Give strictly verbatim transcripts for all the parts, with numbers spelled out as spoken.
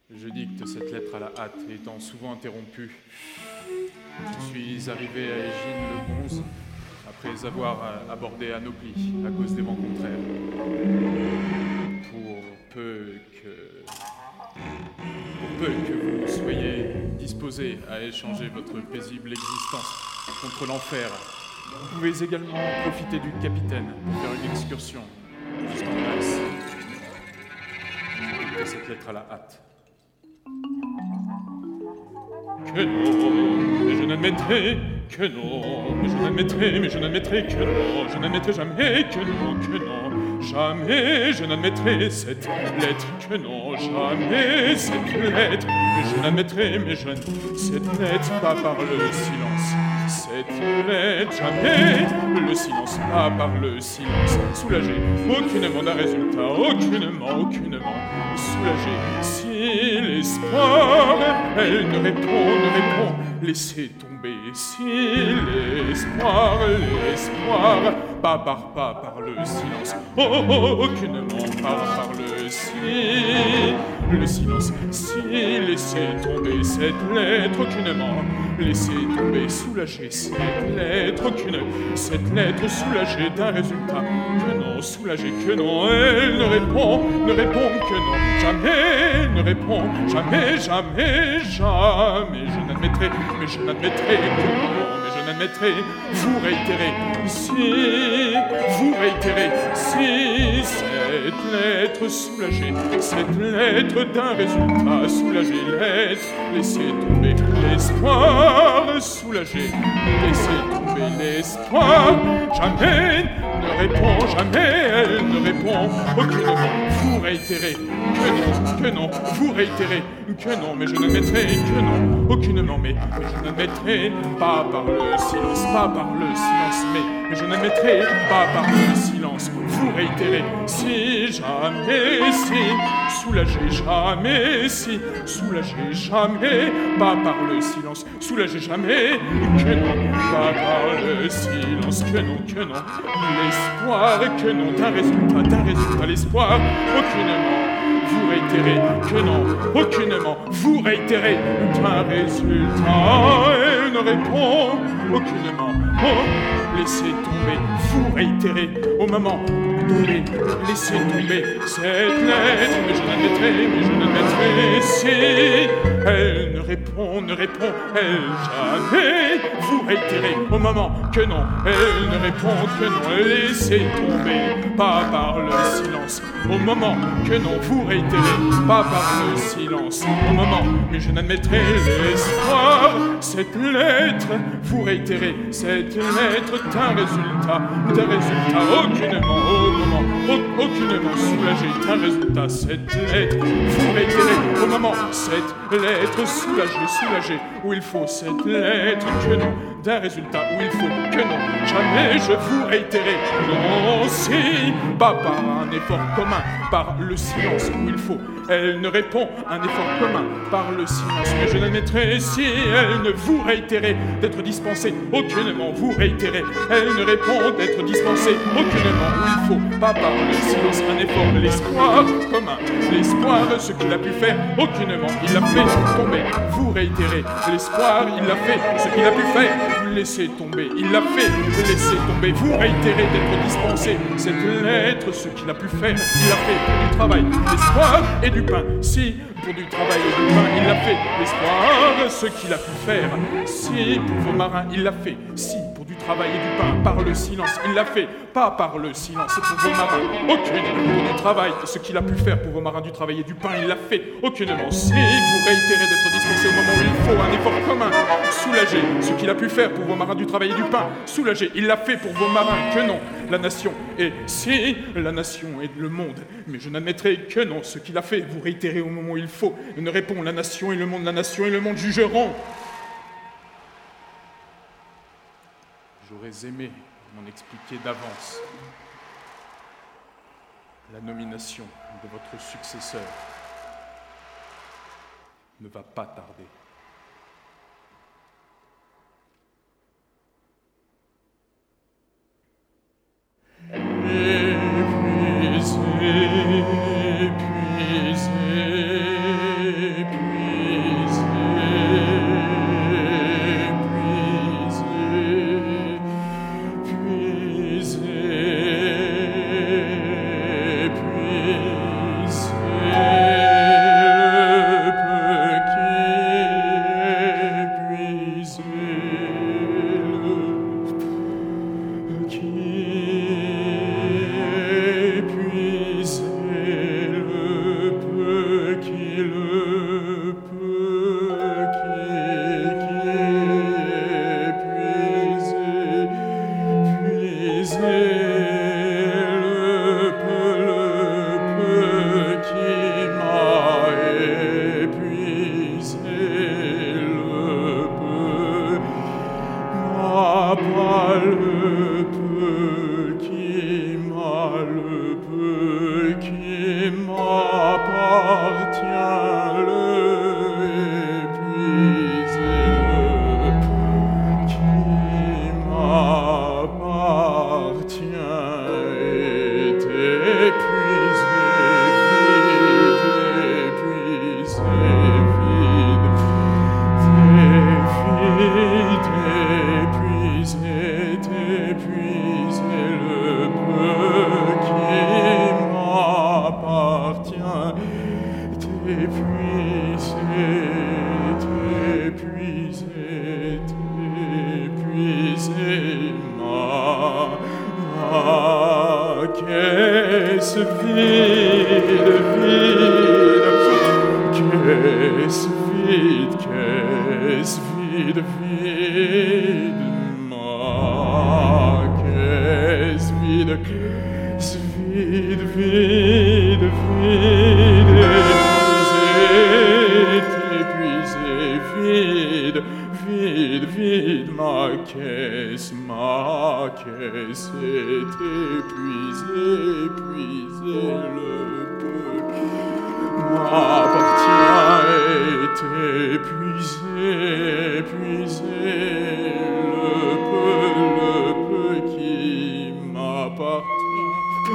Je dicte cette lettre à la hâte, étant souvent interrompu. Je suis arrivé à Égine le onze, après avoir abordé Anoplie à cause des vents contraires. Pour peu que... Pour peu que vous soyez disposés à échanger votre paisible existence contre l'enfer, vous pouvez également profiter du capitaine pour faire une excursion jusqu'en Grèce. Je dicte cette lettre à la hâte. Que non, mais je n'admettrai que non, mais je n'admettrai, mais je n'admettrai que non, je n'admettrai jamais que non, que non, jamais je n'admettrai cette lettre, que non, jamais cette lettre, mais je n'admettrai, mais je cette lettre, pas par le silence, cette lettre, jamais le silence, pas par le silence, soulagé, aucunement d'un résultat, aucunement, aucunement, soulagé, si l'espoir, elle ne répond, ne répond, laissez tomber, si l'espoir, l'espoir, pas par, pas par le silence, oh, oh, aucunement, pas par le si, le silence, si laissez tomber cette lettre, aucunement, laissez tomber, soulagez cette lettre, aucune, cette lettre soulagée d'un résultat, que non, soulagée, que non, elle ne répond, ne répond que non, jamais, ne répond, jamais, jamais, jamais, je n'admettrai, mais je n'admettrai que non, mais je n'admettrai, vous réitérez, si, vous réitérez, si cette lettre soulagée, cette lettre d'un résultat soulagé, lettre, laissez tomber l'espoir, soulagé, laissez tomber l'espoir, jamais ne répond, jamais elle ne répond, aucunement, vous réitérez, que non, que non, vous réitérez, que non, mais je n'admettrai que non, aucunement, mais, mais je n'admettrai pas par le silence, pas par le silence, mais, mais je n'admettrai pas par le silence, vous réitérez, si jamais, si, soulagé, jamais, si, soulagé, jamais, pas par le silence, soulagé, jamais, que non, pas par le silence, que non, que non, l'espoir, que non, d'un résultat, d'un résultat, l'espoir, aucunement, vous réitérez, que non, aucunement, vous réitérez, d'un résultat, elle ne répond, aucunement, oh, laissez tomber, vous réitérez, au moment donné, laissez tomber cette lettre, mais je n'admettrai, mais je n'admettrai, si elle ne répond, ne répond, elle jamais, vous réitérez, au moment que non, elle ne répond, que non, laissez tomber, pas par le silence, au moment que non, vous réitérez, pas par le silence, au moment, mais je n'admettrai l'espoir, cette lettre, vous réitérez, cette lettre d'un résultat, d'un résultat, aucunement, au moment, au, aucunement soulagé, d'un résultat, cette lettre, vous réitérez, au moment, cette lettre, soulagée, soulagée, où il faut cette lettre, que non, d'un résultat, où il faut, que non, jamais je vous réitérer, non, si, pas par un effort commun, par le silence, où il faut, elle ne répond, un effort commun, par le silence, mais je n'admettrai, si elle ne vous réitérer, d'être dispensée, aucunement, vous réitérez, elle ne répond, d'être dispensée, aucunement, où il faut, pas par le silence, un effort, l'espoir commun, l'espoir, ce qu'il a pu faire, aucunement, il l'a fait tomber, vous réitérez, l'espoir, il l'a fait, ce qu'il a pu faire, vous laissez tomber, il l'a fait, vous laissez tomber, vous réitérez d'être dispensé, cette lettre, ce qu'il a pu faire, il l'a fait pour du travail, l'espoir et du pain, si, pour du travail et du pain, il l'a fait, l'espoir, ce qu'il a pu faire, si, pour vos marins, il l'a fait, si, pour du travail et du pain, par le silence, il l'a fait, pas par le silence, pour vos marins, aucune, pour du travail, ce qu'il a pu faire pour vos marins, du travail et du pain, il l'a fait, aucunement, si, vous réitérez d'être dispensé au moment où il faut, un effort commun, soulagé, ce qu'il a pu faire pour vos marins, du travail et du pain, soulagé, il l'a fait pour vos marins, que non, la nation, et si, la nation et le monde, mais je n'admettrai que non, ce qu'il a fait, vous réitérez au moment où il faut, ne répond, la nation et le monde, la nation et le monde jugeront. J'aurais aimé m'en expliquer d'avance. La nomination de votre successeur ne va pas tarder. Épuisé, épuisé, m'appartient-le, épuisez-le, qui m'appartient est épuisé, vide, épuisé, vide, vide, épuisé, épuisé, le peu qui m'appartient est épuisé, épuisé, épuisé, ma, ma caisse vide, vide, caisse vide, caisse vide, vide, ma caisse vide, caisse vide, vide, vide, épuisé, épuisé, vide, vide, vide, ma caisse, ma caisse est épuisée, épuisée, le peu m'appartient est épuisé, épuisé, le peu, le peu qui m'appartient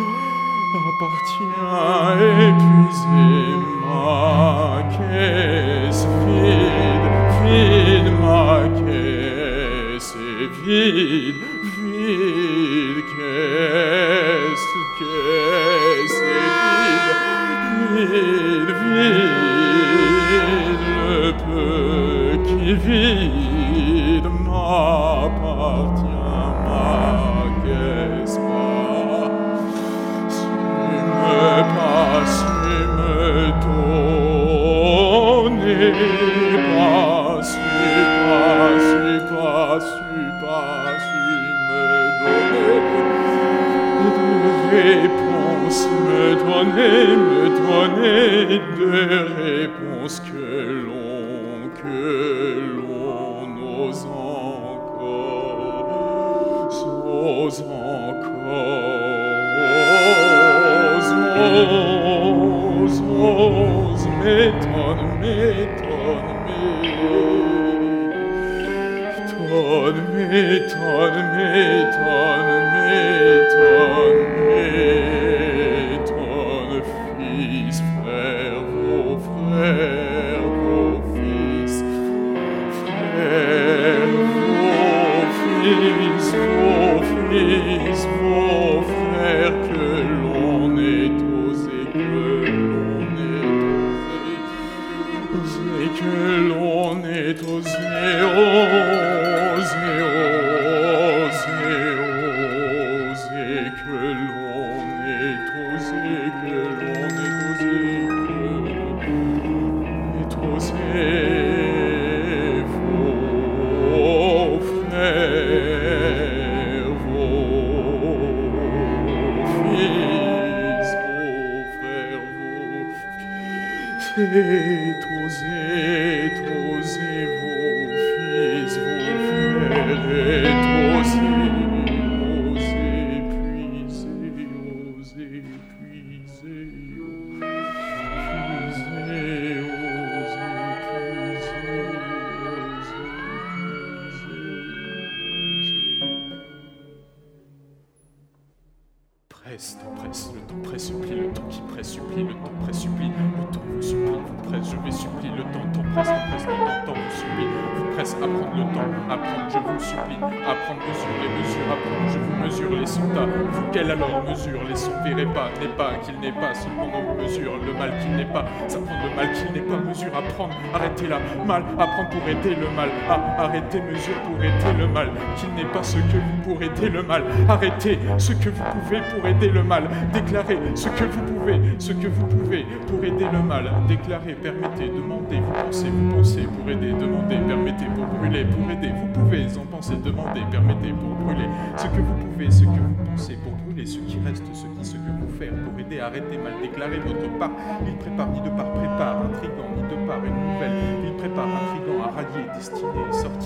appartient, épuisé, ma caisse vide, vide, ma caisse est vide, vide, caisse, caisse est vide, vide, vide, le peu qui vide m'appartient, ma caisse, ma pas si me donner, pas si, pas si, pas si, pas si me donner de réponses, me donner, me donner des réponses que l'on, que l'on ose encore, ose encore. Ose, ose, m'étonne, m'étonne, m'étonne, m'étonne, m'étonne, m'étonne, m'étonne, fils, frères, vos frères, vos fils, frères, vos fils, vos fils, vos frères, que l'on est osé, que l'on est osé, que l'on est osé, osé, osé, osé, que l'on est osé, que l'on est osé, que l'on est osé, vos frères, vos fils, vos frères, vos c'est osé, osé, vos fils, vos frères, est osé, osé, puiser, osé, puiser, puiser, osé, puiser, osé, puiser, presse, presse, le temps presse, supplie, le temps qui presse, supplie, le temps presse, supplie, le temps vous supplie, vous presse, je vais supplie, le temps, temps presse, temps presse, le temps, temps vous supplie, vous presse, apprendre le temps, apprendre, je vous supplie, apprendre, mesure les mesures, apprendre, je vous mesure les soldats, vous quelle alors mesure, les sons verrez pas, n'est pas, qu'il n'est pas, seulement on mesure le mal qu'il n'est pas, s'apprendre le mal qu'il n'est pas, mesure, apprendre, arrêtez la mal, apprendre pour aider le mal, ah, arrêtez, mesure pour aider le mal, qu'il n'est pas ce que vous pour aider le mal, arrêtez ce que vous pouvez pour aider le mal, déclarez ce que vous pouvez, ce que vous pouvez pour aider le mal, déclarez, permettez, demandez, vous pensez, vous pensez pour aider, demandez, permettez pour brûler, pour aider, vous pouvez en penser, demandez, permettez pour brûler, ce que vous pouvez, ce que vous pensez pour brûler, ce qui reste, ce qui, ce que vous faire pour aider, arrêtez, mal déclarer votre part, il prépare, ni de part prépare, intrigant, ni de part une nouvelle, il prépare, intrigant, à rallier, destiné, sorti,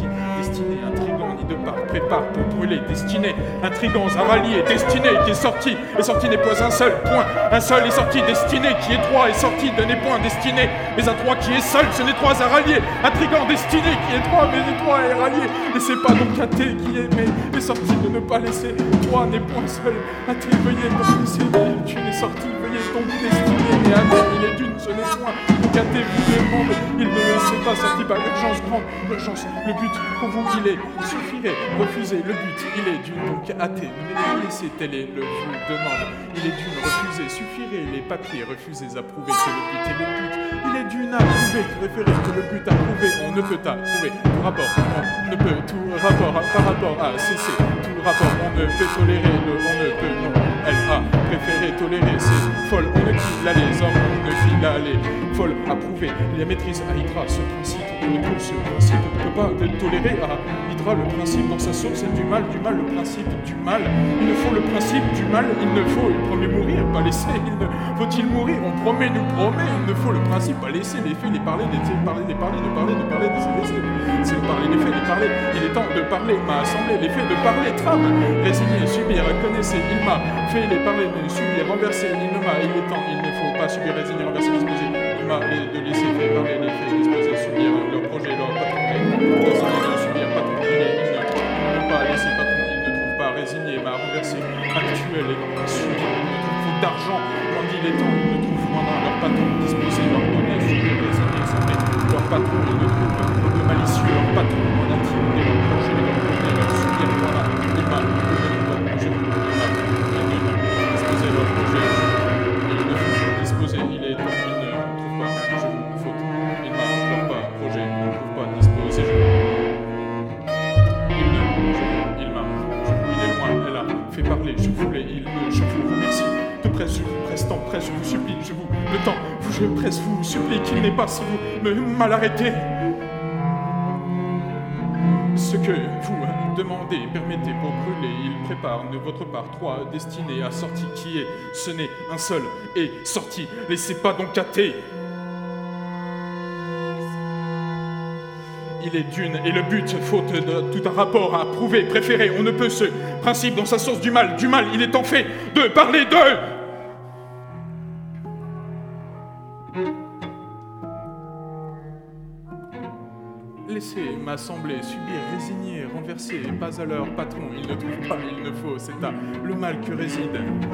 destiné, intrigant, ni de part, prépare pour brûler, destiné, intrigant, zaralier, destiné, qui est sorti, est sorti n'est pas un seul, point, un seul est sorti, destiné, qui est trois, est sorti, de n'est point destiné, mais un trois qui est seul, ce n'est trois zaralier, intrigant, destiné, qui est trois, mais est trois est rallié, et c'est pas donc athée qui est, mais est sorti de ne pas laisser, trois n'est point seul, athée, veuillez donc laisser, tu n'es sorti, veuillez donc destiné, et athée, il est d'une, ce n'est point, donc athée, vous demande, il ne s'est pas sorti par urgence grande, urgence, le but pour vous il est, suffirait, refusez, le but il est d'une, donc athée, ne me les laissez, tel est le vous demande, il est d'une, refusez, suffirait, les papiers, refusez, approuvez, que le but est le but, il est d'une, approuvé, référé, que le but approuvé, on ne peut approuver, tout rapport, on ne peut, tout rapport, par rapport à cesser, tout rapport, on ne peut tolérer, le, on ne peut, non, elle a préféré tolérer, c'est folle, on ne quitte l'aller, hommes, on ne file l'aller, folle, approuvé, la maîtrise à Hydra, ce principe, on ne peut, ce principe, on ne peut pas le tolérer à Hydra, le principe, dans sa source, c'est du mal, du mal, le principe, du mal, il ne faut le principe, du mal, il ne faut, il promet mourir, pas laisser, il ne faut-il mourir, on promet, nous promet, il ne faut le principe, pas laisser, les faits, les parler, les parler, les parler, de parler, de parler, de laisser, c'est de parler, les faits, les parler, il est temps de parler, m'a assemblé, les faits, de parler, trame, résigner, subir, connaissez, il m'a fait les parler, de subir, renverser, il ne m'a, il est temps, il ne faut pas subir, résigner, renverser, disposer, il m'a, de laisser faire parler, les faits, disposer, subir, leur projet, leur patron, résigner, de subir, patron, il ne peut pas laisser patron, il ne trouve pas, résigner, m'a renversé, actuel, et subir, il ne trouve faute d'argent, on dit les temps, il ne trouve moins d'un, leur patron, disposer, leur bonnet, subir, résigner, sommet, leur patron, il ne trouve de malicieux, leur patron, en intimidé, leur projet, leur bonnet, leur subir, voilà, il m'a, je il m'a, il ne disposer leur projet, il ne faut disposer, il est temps, il ne trouve pas, je vous faute, il m'a, leur pas, projet, il ne trouve pas, disposer, je il ne, je, il m'a, je vous, il est loin, elle a fait parler, je voulais, il ne, je vous remercie, de presse, je vous presse, tant presse, je vous supplie, je vous, le temps, vous, je presse, vous supplie qu'il n'est pas si vous me mal arrêté. Ce que vous demandez, permettez pour brûler, il prépare de votre part trois destinés à sortie qui est, ce n'est un seul et sorti, laissez pas donc hâter. Il est d'une, et le but, faute de tout un rapport à prouver, préféré, on ne peut ce principe dans sa source du mal, du mal, il est en fait de parler de... Laissez m'assembler, subir, résigner, renverser, pas à leur patron, il ne trouve pas, il ne faut, c'est à le mal que réside.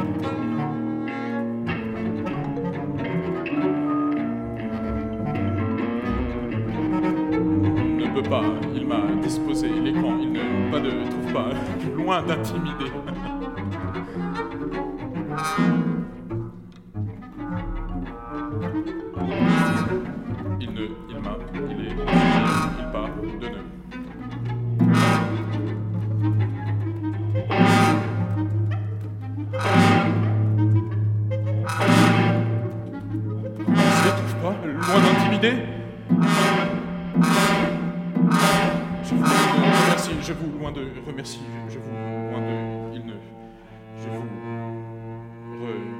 Ne peut pas, il m'a disposé l'écran, il ne pas de, trouve pas, loin d'intimider. Il ne, il m'a, il est, il part de nœud. Il ne trouve pas, loin d'intimider. Je vous remercie, je vous, loin de, remercie, je, je vous, loin de, il ne, je vous remercie.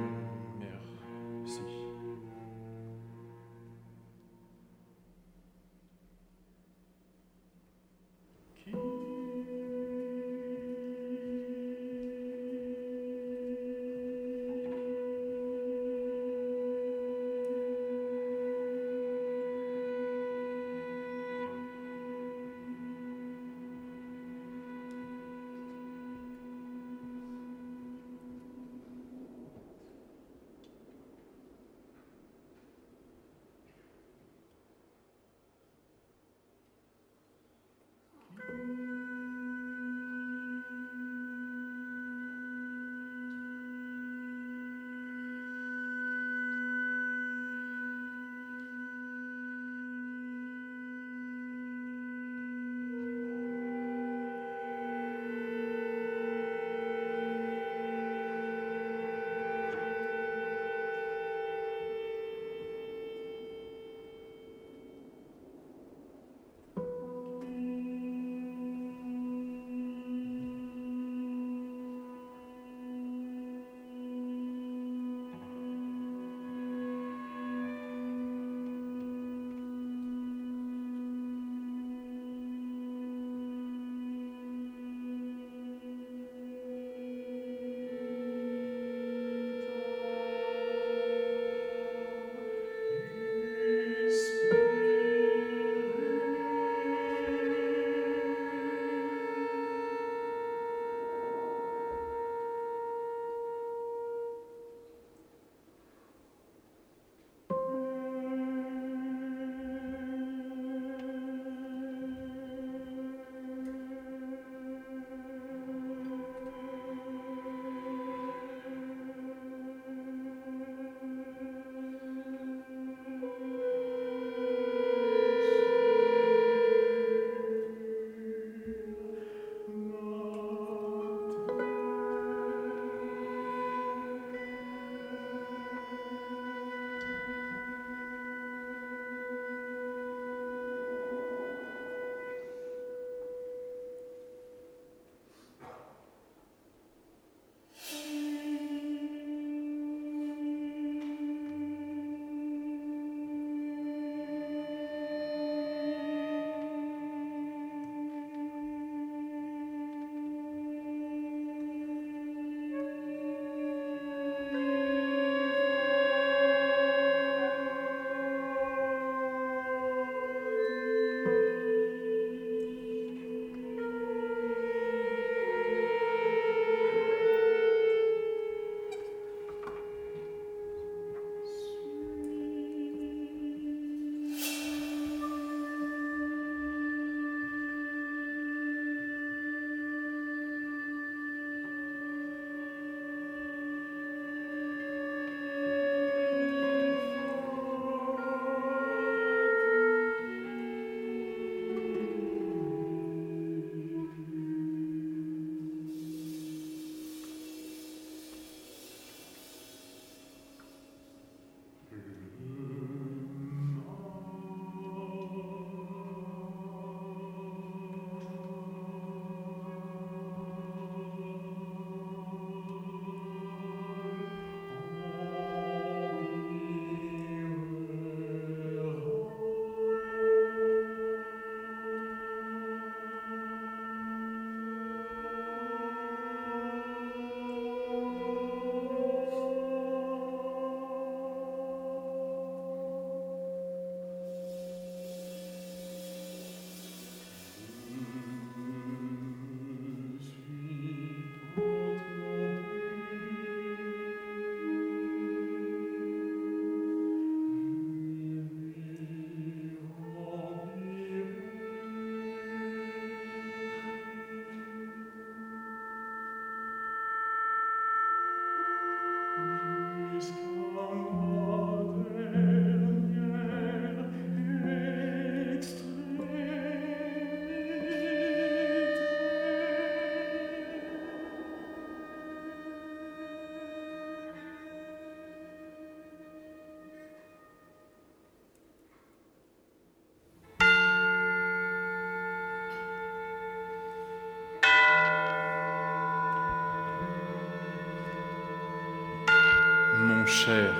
cher,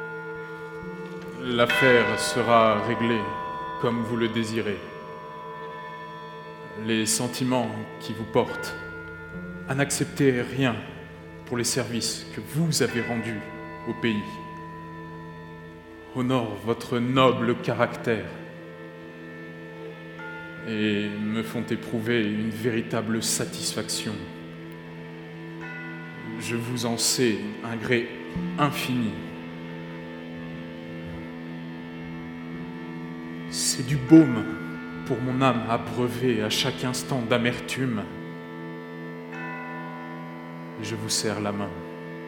l'affaire sera réglée comme vous le désirez. Les sentiments qui vous portent à n'accepter rien pour les services que vous avez rendus au pays honorent votre noble caractère et me font éprouver une véritable satisfaction. Je vous en sais un gré infini. C'est du baume pour mon âme abreuvée à chaque instant d'amertume. Et je vous serre la main.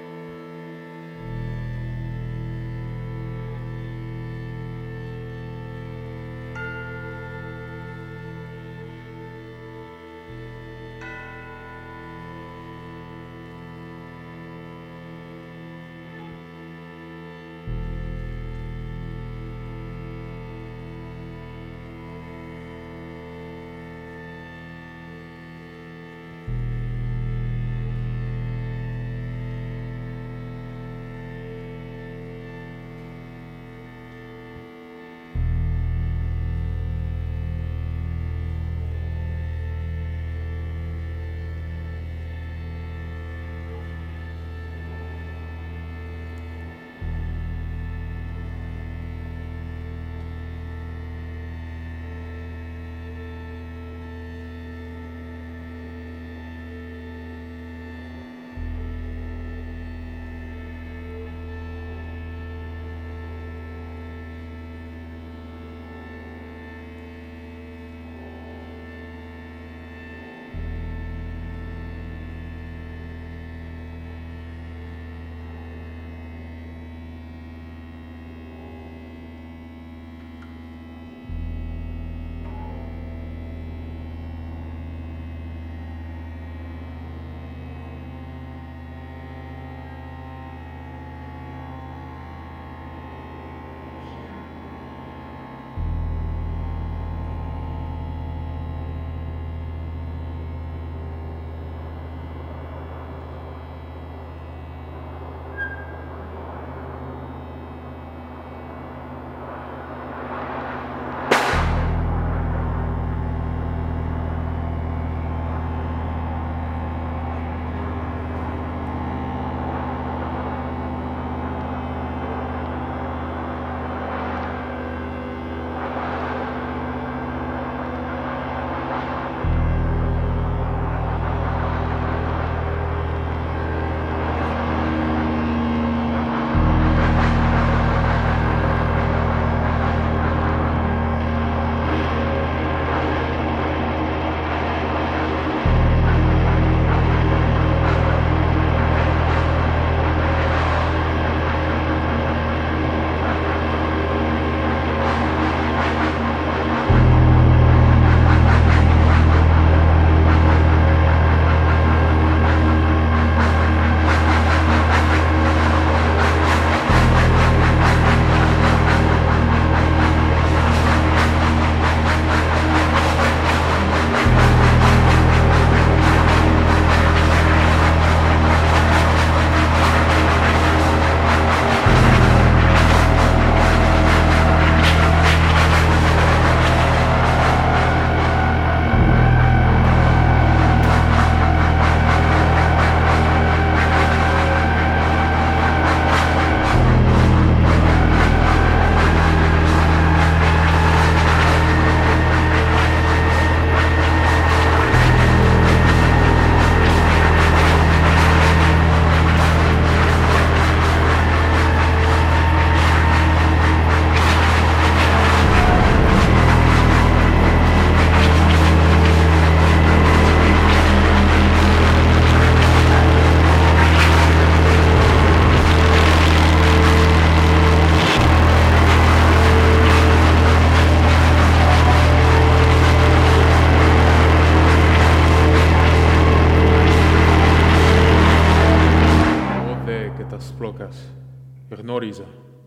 γνώριζα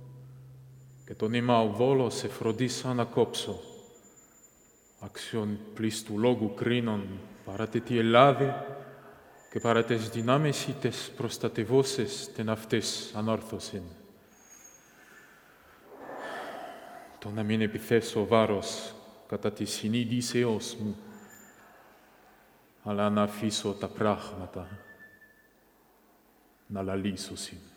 και το νήμα ο Βόλος σε φροντίσα να κόψω. Αξιόν πλήστου λόγου κρίνων παρά τη Ελλάδη και παρά τες δυνάμεις ή τες προστατευώσεις τεν αυτές ανόρθωσιν. το να μην επιθέσω βάρος κατά τη συνείδησεώς μου, αλλά να αφήσω τα πράγματα να λαλήσωσιν.